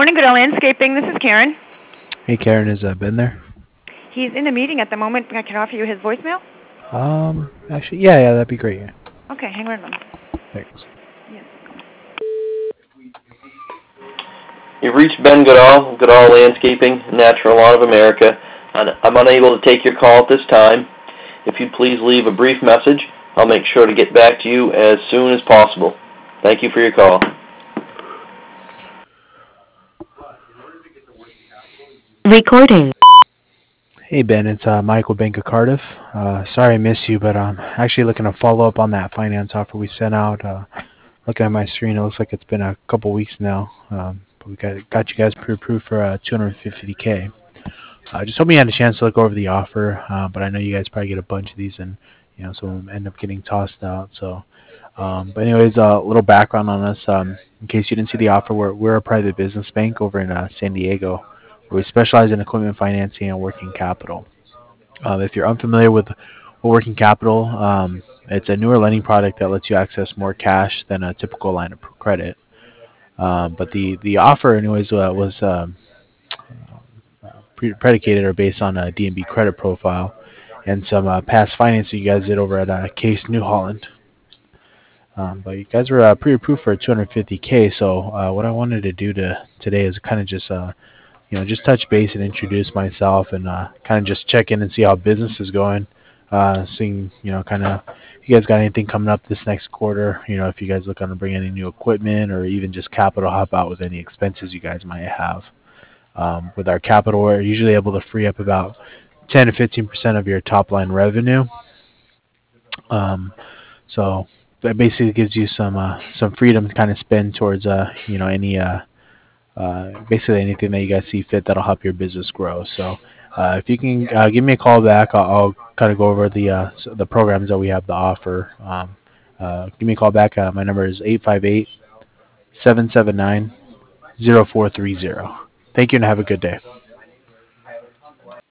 morning, Goodell Landscaping. This is Karen. Hey, Karen, is Ben there? He's in a meeting at the moment. I can offer you his voicemail. Actually, yeah, that'd be great. Yeah. Okay, hang on. Thanks. Yes. You've reached Ben Goodall, Goodall Landscaping, Natural Lawn of America. I'm unable to take your call at this time. If you'd please leave a brief message, I'll make sure to get back to you as soon as possible. Thank you for your call. Recording. Hey, Ben, it's Michael Bank of Cardiff. Sorry I missed you, but I'm actually looking to follow up on that finance offer we sent out. Looking at my screen, it looks like it's been a couple weeks now. But we got you guys pre-approved for $250K. Just hoping you had a chance to look over the offer, but I know you guys probably get a bunch of these, and some of them end up getting tossed out. So, but anyways, a little background on us. In case you didn't see the offer, we're a private business bank over in San Diego. We specialize in equipment financing and working capital. If you're unfamiliar with working capital, it's a newer lending product that lets you access more cash than a typical line of credit. But the offer, anyways, was predicated or based on a D&B credit profile and some past financing you guys did over at Case New Holland. But you guys were pre-approved for $250K. So what I wanted to do today is kind of just just touch base and introduce myself and kind of just check in and see how business is going. Seeing, kind of if you guys got anything coming up this next quarter, if you guys looking to bring any new equipment or even just capital help out with any expenses you guys might have. With our capital, we're usually able to free up about 10 to 15% of your top line revenue. So that basically gives you some freedom to kind of spend towards any basically anything that you guys see fit that'll help your business grow. So if you can give me a call back, I'll kind of go over the programs that we have to offer. Give me a call back. My number is 858-779-0430. Thank you and have a good day.